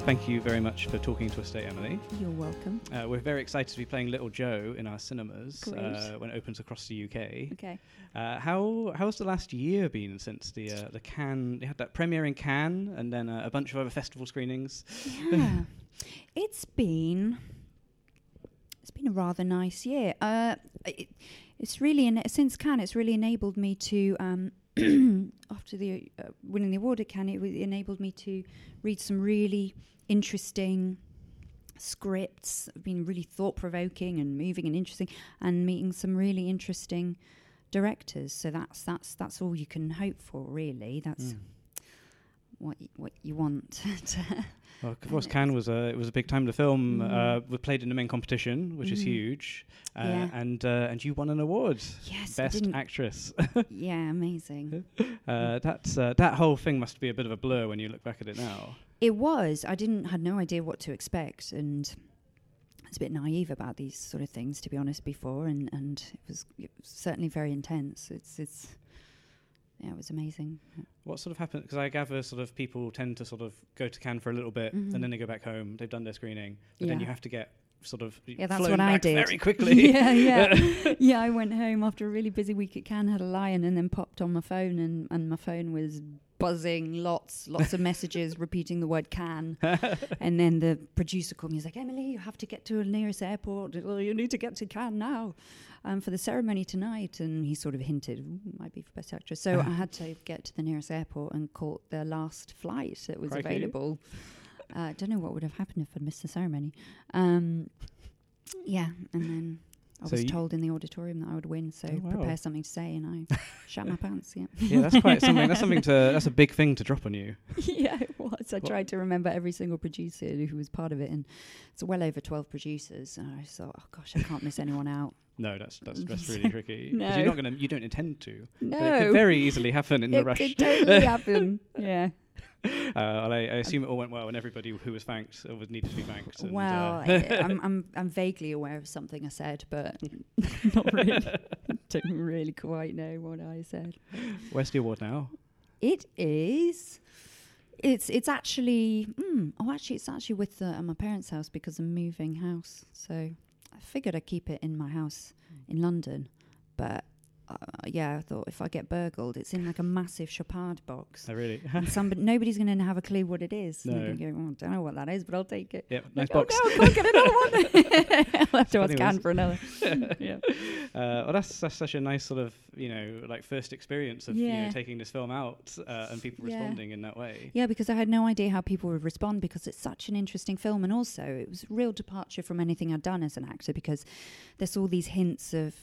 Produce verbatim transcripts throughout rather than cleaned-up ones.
Thank you very much for talking to us today, Emily. You're welcome. Uh, we're very excited to be playing Little Joe in our cinemas uh, Great. when it opens across the U K. Okay. Uh, how how's the last year been since the uh, the Cannes? You had that premiere in Cannes, and then uh, a bunch of other festival screenings. Yeah, it's been it's been a rather nice year. Uh, it, it's really en- since Cannes, it's really enabled me to. Um, after the uh, winning the award at Cannes, it w- enabled me to read some really interesting scripts. Have been really thought-provoking and moving and interesting, and meeting some really interesting directors. So that's that's that's all you can hope for, really. That's Mm. what y- what you want. to Well, of course, Cannes was a it was a big time. The film Mhm. uh, was played in the main competition, which is Mhm. huge, uh, Yeah. and uh, and you won an award, Yes, I best didn't- actress. Yeah, amazing. uh, that's uh, that whole thing must be a bit of a blur when you look back at it now. It was. I didn't had no idea what to expect, and I was a bit naive about these sort of things, to be honest, before, and, and it was it was certainly very intense. It's it's yeah, it was amazing. What sort of happened? Because I gather sort of people tend to sort of go to Cannes for a little bit, Mhm. and then they go back home. They've done their screening, but then Yeah. you have to get sort of Yeah, that's flown what I back did very quickly. yeah, yeah, yeah. I went home after a really busy week at Cannes, had a lion, and then popped on my phone, and, and my phone was buzzing, lots, lots of messages repeating the word Cannes. And then the producer called me. He's like, "Emily, you have to get to the nearest airport. Well, you need to get to Cannes now um, for the ceremony tonight." And he sort of hinted, "Ooh, might be for Best Actress." So I had to get to the nearest airport and caught the last flight that was Crikey. available. I uh, don't know what would have happened if I'd missed the ceremony. Um, yeah, and then I So was you- told in the auditorium that I would win, so Oh, wow. prepare something to say, and I shat my pants, yeah. Yeah, that's quite something. That's something to. That's a big thing to drop on you. Yeah, it was. I What- tried to remember every single producer who was part of it, and it's well over twelve producers. And I thought, oh gosh, I can't miss anyone out. No, that's that's that's really tricky. 'Cause No. you're not gonna. You don't intend to. No, But it could very easily happen in the it rush. could totally happen. Yeah. Uh, well, I, I assume it all went well, and everybody who was thanked uh, was needed to be thanked. And, Well, uh, I, I'm I'm I'm vaguely aware of something I said, but not really. Don't really quite know what I said. where's the award now? It is. It's it's actually. Mm, oh, actually, it's actually with the, at my parents' house because I'm moving house. So I figured I'd keep it in my house in London, but uh, yeah, I thought if I get burgled, it's in like a massive Chopard box. Oh, really? And somebody, nobody's going to have a clue what it is. And No. they're going to go, oh, I don't know what that is, but I'll take it. Yeah, nice Like, box. Oh, no, I can't get another one. I'll have to ask Anyways. Cannes for another. Yeah. Uh, well, that's, that's such a nice sort of, you know, like first experience of you know Yeah. taking this film out uh, and people Yeah. responding in that way. Yeah, because I had no idea how people would respond because it's such an interesting film. And also, it was a real departure from anything I'd done as an actor because there's all these hints of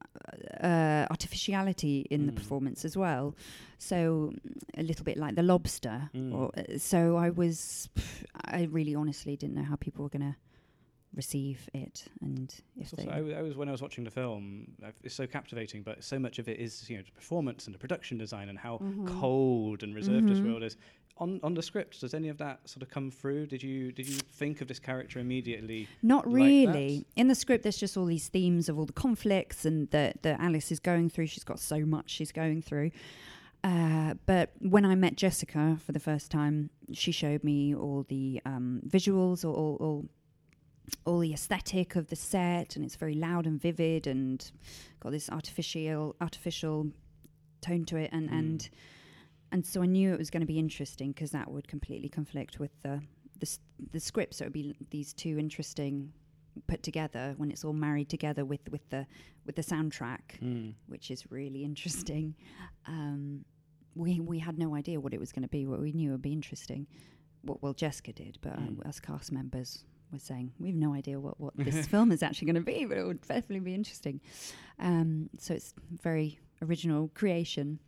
uh, artificiality in the Mm. performance as well. So a little bit like The Lobster. Mm. Or, uh, so I was, I really honestly didn't know how people were going to receive it. And if So, they... so I, w- I was when I was watching the film, uh, it's so captivating, but so much of it is you know the performance and the production design and how Mhm. cold and reserved this Mhm. world is. On on the script, does any of that sort of come through? Did you did you think of this character immediately? Not like really. that? In the script, there's just all these themes of all the conflicts and that that Alice is going through. She's got so much she's going through. Uh, but when I met Jessica for the first time, she showed me all the um, visuals, all, all, all all the aesthetic of the set, and it's very loud and vivid, and got this artificial artificial tone to it, and Mm. and and so I knew it was going to be interesting because that would completely conflict with the the, s- the script. So it would be l- these two interesting put together when it's all married together with with the with the soundtrack, Mm. which is really interesting. Um, we we had no idea what it was going to be. What we knew it would be interesting. What well Jessica did, but Mm. uh, as cast members were saying, we have no idea what what this film is actually going to be, but it would definitely be interesting. Um, so it's very original creation.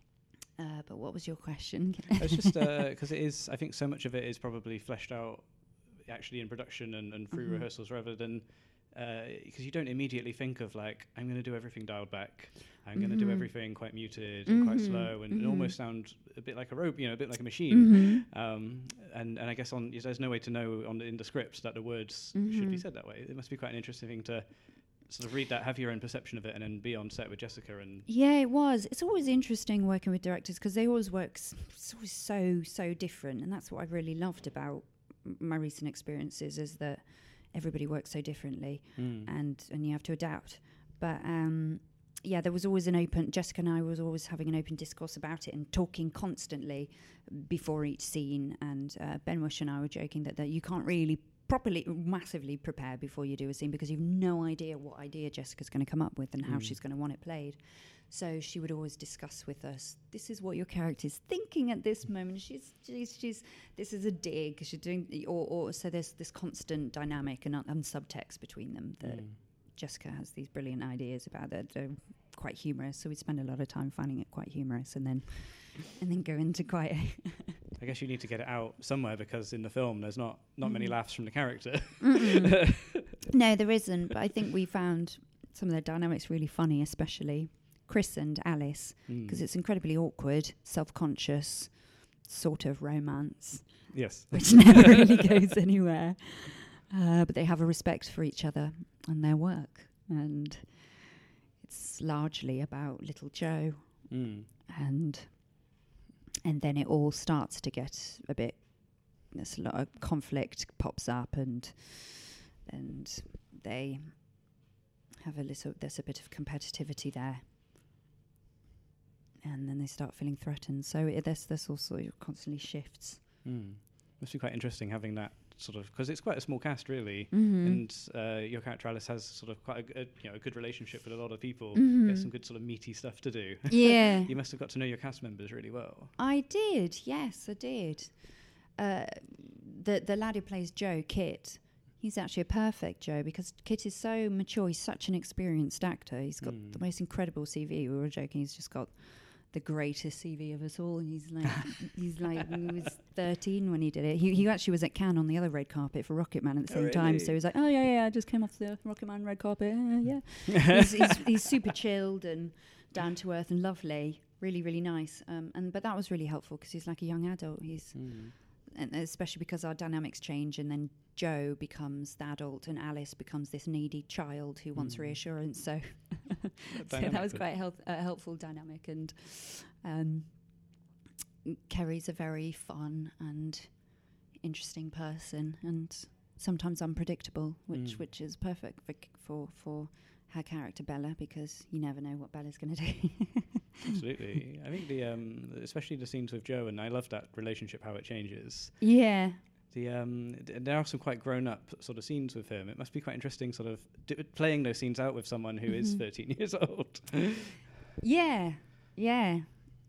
Uh, but what was your question? It's just because it is. I think so much of it is probably fleshed out actually in production and, and through Mhm. rehearsals rather than because you don't immediately think of like I'm going to do everything dialed back. I'm going to do Mhm. everything quite muted and quite Mhm. slow and it Mhm. almost sound a bit like a rope, you know, a bit like a machine. Mhm. Um, and and I guess on there's no way to know on the, in the script that the words should be Mhm. said that way. It must be quite an interesting thing to sort of read that, have your own perception of it, and then be on set with Jessica. And Yeah, it was. It's always interesting working with directors because they always work. S- it's always so so different, and that's what I really loved about m- my recent experiences is that everybody works so differently, Mm. and and you have to adapt. But um, yeah, there was always an open. Jessica and I was always having an open discourse about it and talking constantly before each scene. And uh, Ben Wish and I were joking that, that you can't really properly, massively prepare before you do a scene because you've no idea what idea Jessica's going to come up with and how Mm. she's going to want it played. So she would always discuss with us, this is what your character's thinking at this moment. She's, she's, she's this is a dig. She's doing, or, or so there's this constant dynamic and, and subtext between them that Mm. Jessica has these brilliant ideas about that. They're quite humorous. So we spend a lot of time finding it quite humorous and then, and then go into quite a I guess you need to get it out somewhere because in the film there's not, not many Mm. laughs from the character. No, there isn't. But I think we found some of their dynamics really funny, especially Chris and Alice, because Mm. it's incredibly awkward, self-conscious sort of romance, Yes. which never really goes anywhere. Uh, but they have a respect for each other and their work, and it's largely about little Joe, Mm. and and then it all starts to get a bit. There's a lot of conflict pops up, and and they have a little. There's a bit of competitivity there, and then they start feeling threatened. So it, there's this also constantly shifts. Mm. Must be quite interesting having that sort of, because it's quite a small cast really, Mm-hmm. and uh, your character Alice has sort of quite a, a you know a good relationship with a lot of people. Mhm. There's some good sort of meaty stuff to do. Yeah, You must have got to know your cast members really well. I did. Yes, I did. Uh, the the lad who plays Joe, Kit, he's actually a perfect Joe because Kit is so mature. He's such an experienced actor. He's got Mm. the most incredible C V. We were joking. He's just got the greatest C V of us all. He's like he's like he was thirteen when he did it. He he actually was at Cannes on the other red carpet for Rocketman at the Oh, same time. So really? he was like, oh yeah yeah, I just came off the Rocketman red carpet. Uh, yeah, he's, he's he's super chilled and down to earth and lovely. Really really nice. Um, and but that was really helpful because he's like a young adult. He's Mm. and especially because our dynamics change, and then Joe becomes the adult and Alice becomes this needy child who wants Mm. reassurance. So, so that dynamic was was- quite a, health, a helpful dynamic. And um, Kerry's a very fun and interesting person, and sometimes unpredictable, which Mm. which is perfect for for for her character Bella, because you never know what Bella's going to do. Absolutely. I think the um, especially the scenes with Joe, and I love that relationship, how it changes. Yeah. The um, d- there are some quite grown-up sort of scenes with him. It must be quite interesting, sort of d- playing those scenes out with someone who is Mhm. thirteen years old. Yeah, yeah,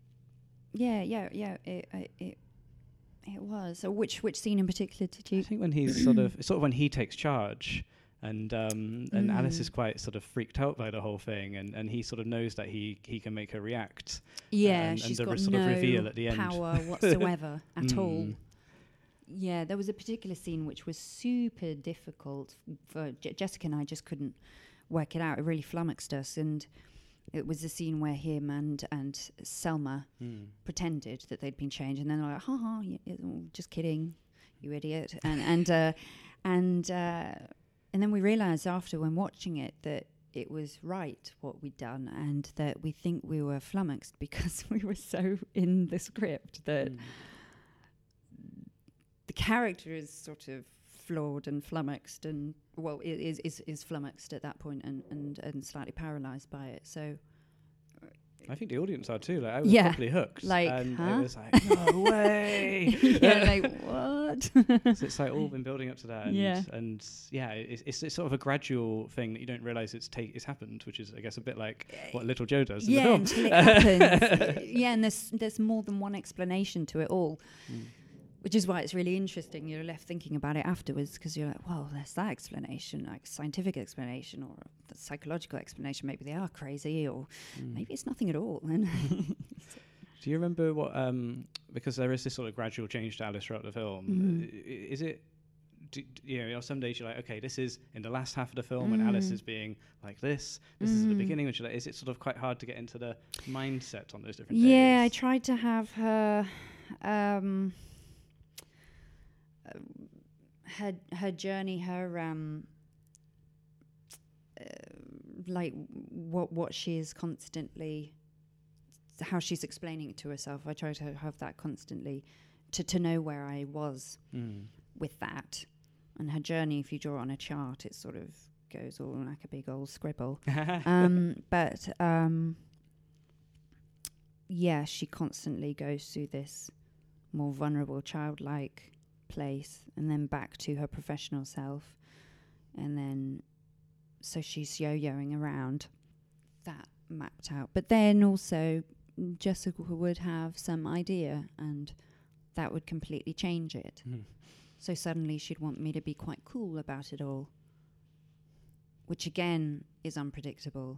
yeah, yeah, yeah. It, it, it, it was. So, which which scene in particular did I you? think when he's sort of sort of when he takes charge, and um, and Alice Mm. is quite sort of freaked out by the whole thing, and, and he sort of knows that he he can make her react. Yeah, and- and she's the got re- sort of no reveal at the end. power whatsoever at all. Mm. Yeah, there was a particular scene which was super difficult f- for Je- Jessica and I. Just couldn't work it out. It really flummoxed us, and it was the scene where him and and Selma Mm. pretended that they'd been changed, and then they're like, "Ha ha, yeah, yeah, oh, just kidding, you idiot," and and uh, and uh, and then we realised after when watching it that it was right what we'd done, and that we think we were flummoxed because we were so in the script that Mm. the character is sort of flawed and flummoxed, and well, i- is is is flummoxed at that point, and and and slightly paralysed by it. So I think the audience are too. Like I was Yeah. properly hooked. Like, and huh? it was like, no way. yeah, like what? So it's like all been building up to that, and Yeah. and yeah, it's, it's it's sort of a gradual thing that you don't realise it's take it's happened, which is I guess a bit like what Little Joe does in Yeah, the until film. it happens. Yeah, and there's there's more than one explanation to it all, Mm. which is why it's really interesting. You're left thinking about it afterwards because you're like, well, there's that explanation, like scientific explanation or the psychological explanation. Maybe they are crazy, or Mm. maybe it's nothing at all. And Do you remember what? Um, because there is this sort of gradual change to Alice throughout the film. Mhm. I- Is it? Do, do- you know, some days you're like, okay, this is in the last half of the film when Alice Mm. is being like this. This is at the Mm. beginning, which you're like, is it sort of quite hard to get into the mindset on those different yeah, I days? tried to have her, um, uh, her her journey, her um, uh, like what what she is constantly, how she's explaining it to herself. I try to have that constantly, to to know where I was Mm. with that. And her journey, if you draw on a chart, it sort of goes all like a big old scribble. um, but um, yeah, she constantly goes through this more vulnerable, childlike place, and then back to her professional self, and then so she's yo-yoing around that mapped out. But then also Jessica would have some idea, and that would completely change it. Mm. So suddenly she'd want me to be quite cool about it all, which again is unpredictable.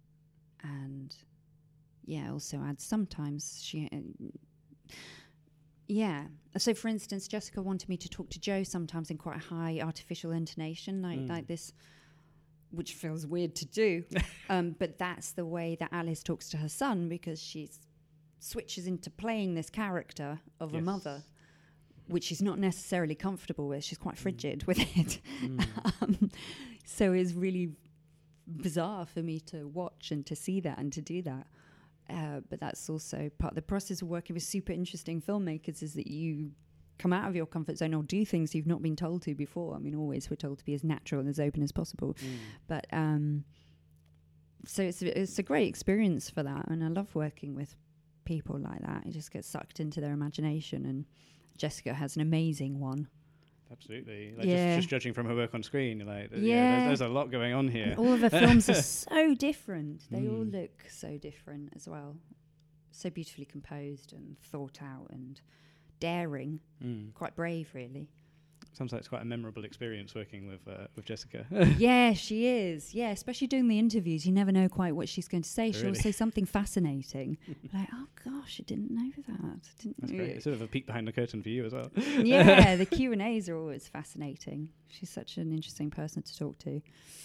And yeah, also adds sometimes she, uh, yeah. So for instance, Jessica wanted me to talk to Joe sometimes in quite a high artificial intonation, like Mm. like this, which feels weird to do. um, but that's the way that Alice talks to her son, because she switches into playing this character of Yes. a mother, which she's not necessarily comfortable with. She's quite frigid mm. with it. Mm. um, so it's really bizarre for me to watch and to see that and to do that. Uh, but that's also part of the process of working with super interesting filmmakers, is that you come out of your comfort zone or do things you've not been told to before. I mean, always we're told to be as natural and as open as possible. Mm. But um, so it's, it's a great experience for that. And I love working with people like that. You just get sucked into their imagination, and Jessica has an amazing one. Absolutely. Like Yeah. just, just judging from her work on screen, like, th- Yeah. yeah, there's, there's a lot going on here. And all of her films are so different. They all Mm. look so different as well. So beautifully composed and thought out and daring. Mm. Quite brave, really. Sounds like it's quite a memorable experience working with uh, with Jessica. Yeah, she is. Yeah, especially doing the interviews. You never know quite what she's going to say. She'll Really? say something fascinating. like, oh gosh, I didn't know that. I didn't That's know great. it. It's sort of a peek behind the curtain for you as well. Yeah, the Q and A's are always fascinating. She's such an interesting person to talk to.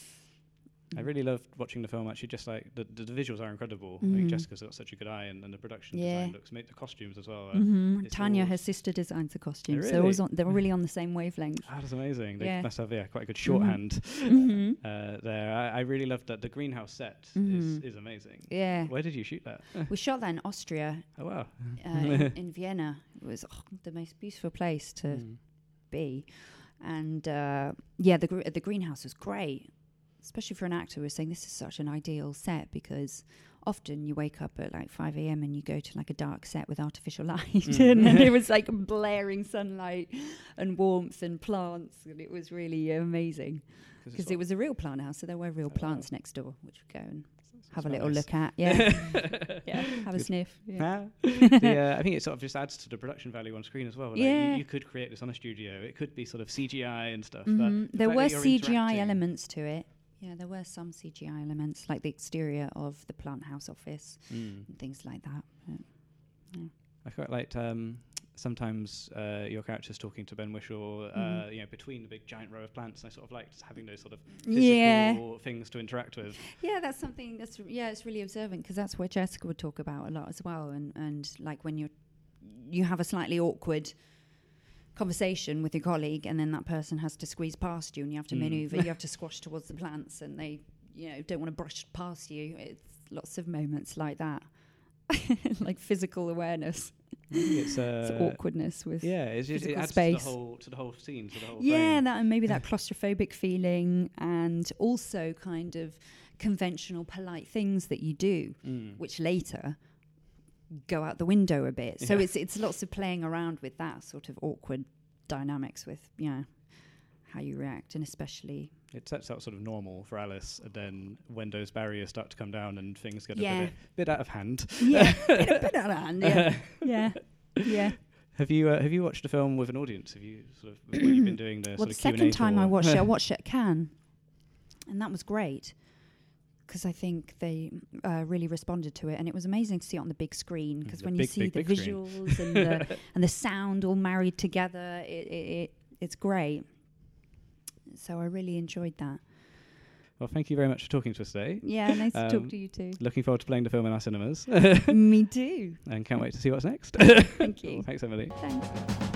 I really loved watching the film. Actually, just like the, the, the visuals are incredible. I Mhm. think Jessica's got such a good eye, and, and the production Yeah. design looks, make the costumes as well. Uh, Mm-hmm. it's Tanya, all- her sister, designs the costumes. Oh, They're always really? on, they're really on the same wavelength. Ah, that's amazing. They Yeah. must have yeah quite a good shorthand Mm-hmm. uh, there. I, I really loved that. The greenhouse set Mhm. is, is amazing. Yeah, Where did you shoot that? we shot that in Austria, Oh wow. uh, in, in Vienna. It was oh, the most beautiful place to Mm. be, and uh, yeah, the gr- the greenhouse was great, especially for an actor. We were saying this is such an ideal set, because often you wake up at like five a.m. and you go to like a dark set with artificial light, Mm. and then it was like blaring sunlight and warmth and plants, and it was really amazing. it's Because sort it was a real plant house, so there were real Oh, plants wow. next door, which we go and of- have a smell little nice. look at. Yeah, yeah, have a Good. sniff. Yeah. Ah. the, uh, I think it sort of just adds to the production value on screen as well. Like Yeah. you, you could create this on a studio. It could be sort of C G I and stuff. Mhm. But the There fact were that you're C G I interacting- elements to it. Yeah, there were some C G I elements, like the exterior of the plant house office Mm. and things like that. But I quite liked um, sometimes uh, your characters talking to Ben Whishaw, uh, Mhm. you know, between the big giant row of plants. I sort of liked having those sort of physical Yeah. things to interact with. yeah, that's something that's r- yeah, it's really observant, because that's what Jessica would talk about a lot as well. And and like when you're you have a slightly awkward conversation with your colleague, and then that person has to squeeze past you, and you have to Mm. maneuver. You have to squash towards the plants, and they you know don't want to brush past you. It's lots of moments like that, like physical awareness. It's, It's uh, awkwardness with yeah, it's just, it physical adds space. to the whole to the whole scene, to the whole yeah, frame. that and maybe that claustrophobic feeling, and also kind of conventional polite things that you do, Mm. which later go out the window a bit. So Yeah. it's it's lots of playing around with that sort of awkward dynamics with you know how you react, and especially It sets out sort of normal for Alice, and then when those barriers start to come down and things get Yeah. a bit, bit out of hand. yeah, bit, a bit out of hand, yeah, yeah, yeah. Have you uh, have you watched a film with an audience? Have you sort of when you've been doing the Well, sort the of Q and A second time I tour? watched it, I watched it at Cannes, and that was great, because I think they uh, really responded to it, and it was amazing to see it on the big screen. Because The when big, you see big, the big screen. visuals and the and the sound all married together, it, it, it it's great. So I really enjoyed that. Well, thank you very much for talking to us today. Yeah, nice to Um, talk to you too. Looking forward to playing the film in our cinemas, Me too. and can't wait to see what's next. Thank you. Cool. Thanks, Emily. Thanks.